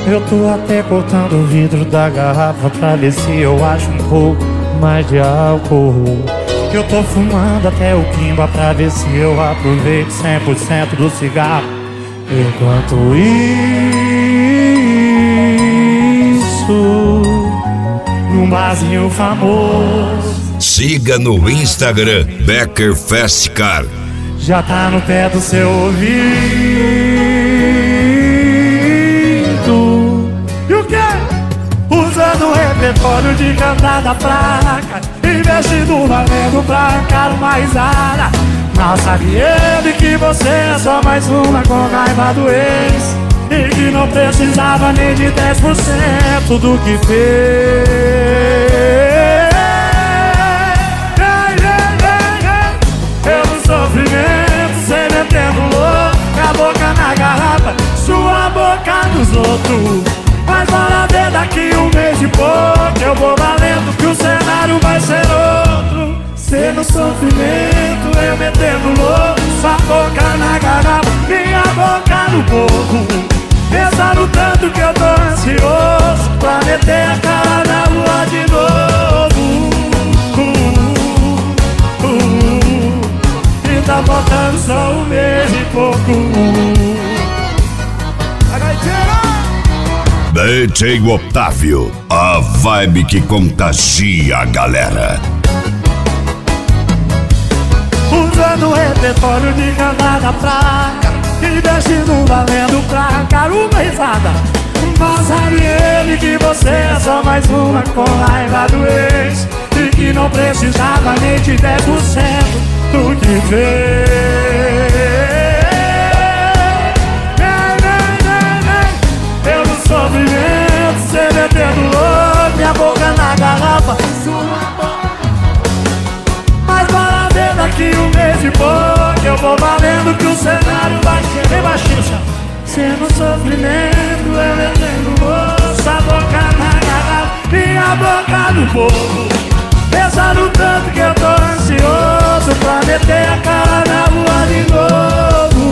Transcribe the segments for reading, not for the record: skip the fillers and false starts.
Eu tô até cortando o vidro da garrafa pra ver se eu acho um pouco mais de álcool. Eu tô fumando até o quimba pra ver se eu aproveito 100% do cigarro. Enquanto isso, num barzinho famoso, siga no Instagram Becker Fast Car. já tá no pé do seu ouvido. E o quê? Usando o repertório de cantada fraca, investindo valendo pra arrancar uma risada. Mal sabe ele que você é só mais uma com raiva do ex, e que não precisava nem de 10% do que fez. Pelo sofrimento, cê metendo louco, a boca na garrafa, sua boca nos outros. Mas bora ver daqui um mês e pouco, eu vou valendo que o cenário vai ser outro. Cê no sofrimento, eu metendo louco, sua boca na garrafa, minha boca no boco. Pensando tanto que eu tô ansioso pra meter a cara na lua de novo. E tá faltando só um mês e pouco. DJ Otávio, a vibe que contagia a galera. Usando o repertório de cantada fraca, investindo valendo pra arrancar uma risada. Mas sabe ele que você é só mais uma com raiva do ex, e que não precisava nem de 10% do que fez. Eu no sofrimento, cê metendo louco, minha boca na garrafa, sua boca. Mas bora ver daqui um mês e pouco, eu vou valendo que o cenário vai ser bem baixinho. Cê no sofrimento, eu metendo moço, a boca na garrafa, minha boca no povo. Pensando tanto que eu tô ansioso pra meter a cara na lua de novo.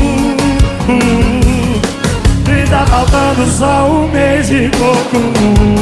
E tá faltando só um mês e pouco.